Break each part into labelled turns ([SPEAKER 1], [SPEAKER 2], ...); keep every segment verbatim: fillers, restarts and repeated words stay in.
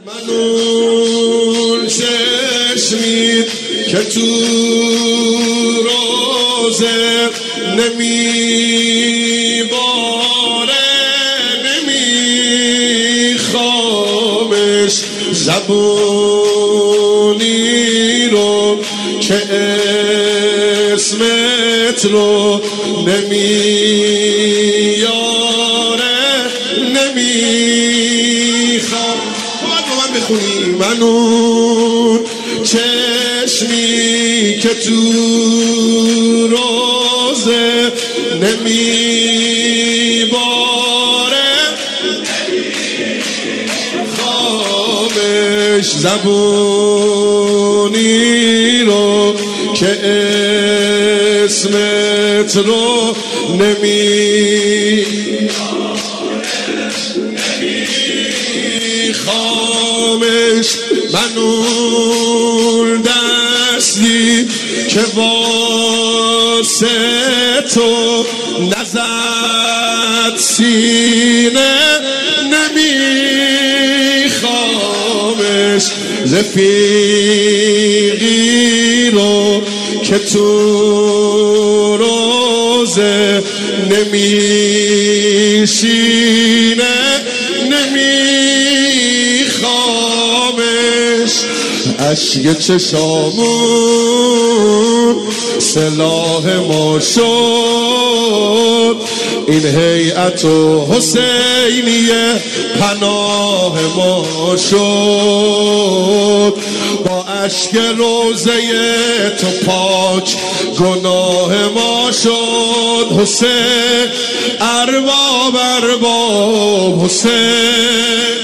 [SPEAKER 1] من اون چشمید که تو روزه نمیباره نمیخوامش زبونی رو که اسمت رو نمیاره نمیخوام. باید با من بخونی. من اون چشمی که تو روزه نمیباره خامش زبونی رو که اسمت رو نمیخوامش. من اون دستی که واسه تو نزد سینه نمیخوامش. رفیقی رو که تو روزه نمیشینه نمیخوامش. اشک چشامون سلاح ما شد، این هیئت و حسینیه پناه ما شد. با اشک روزه تو پاک گناه ما شد. حسین ارباب ارباب حسین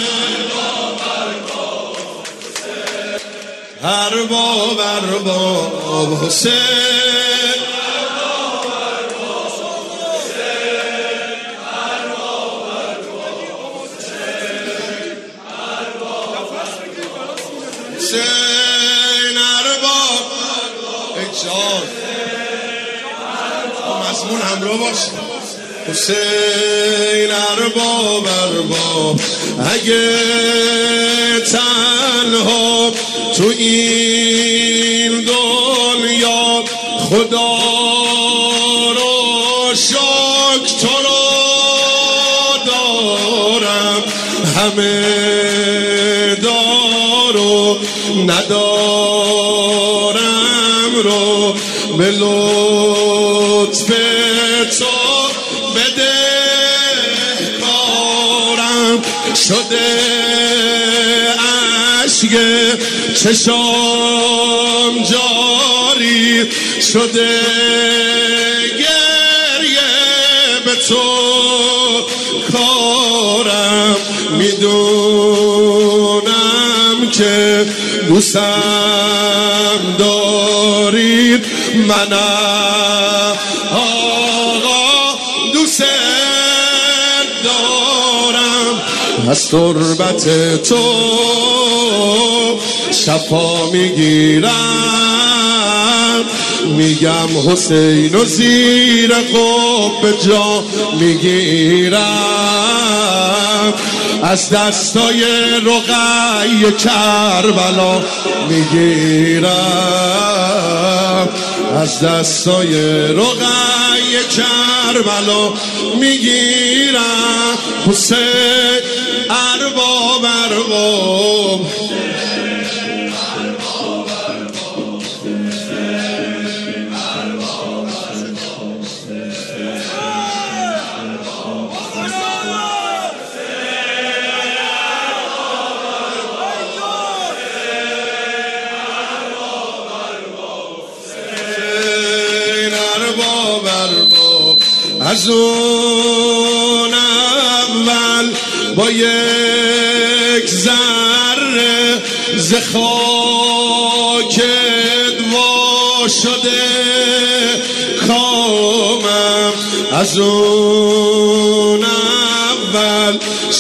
[SPEAKER 1] ارباب ارباب حسین حسین ارباب اجاد مضمون همراه باش. حسین ارباب ارباب اگه تنها تو این دنیا خدا رو شک تو رو دارم، همه دارو ندارم رو به لطف تو بده کارم. شده اشک چشام جاری شده گریه به تو کارم. میدونم که دوستم دارید منم آقا دوست دارم. از تربت تو شفا میگیرم، میگم حسین و زیر قبه جا میگیرم. از دستای رقیه کربلا میگیرم، از دستای رقیه کربلا میگیرم. حسین ارباب ارباب از اون اول با یک ذره ز خاکت وا شده کامم. از اون اول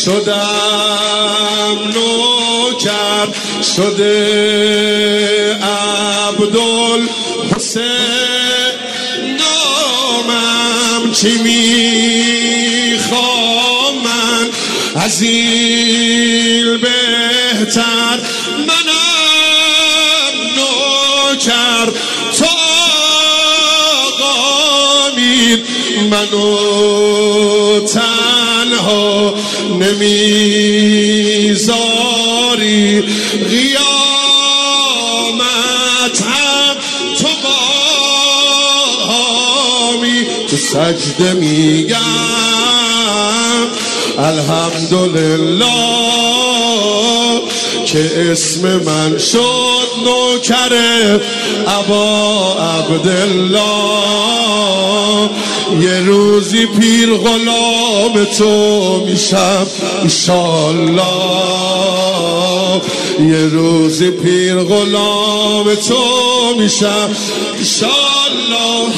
[SPEAKER 1] شدم نوکر شده عبدالحسین نامم. چی میخوام من از این به بهتر، منم نوکر تو آقا میر، منو تنها نمیذاری، قیامت هم تو باهمی، تو سجده میگم الحمدلله که اسم من شد نوکر ابا عبدالله، یه روزی پیر غلام تو میشم انشالله، یه روزی پیر غلام تو میشم انشالله.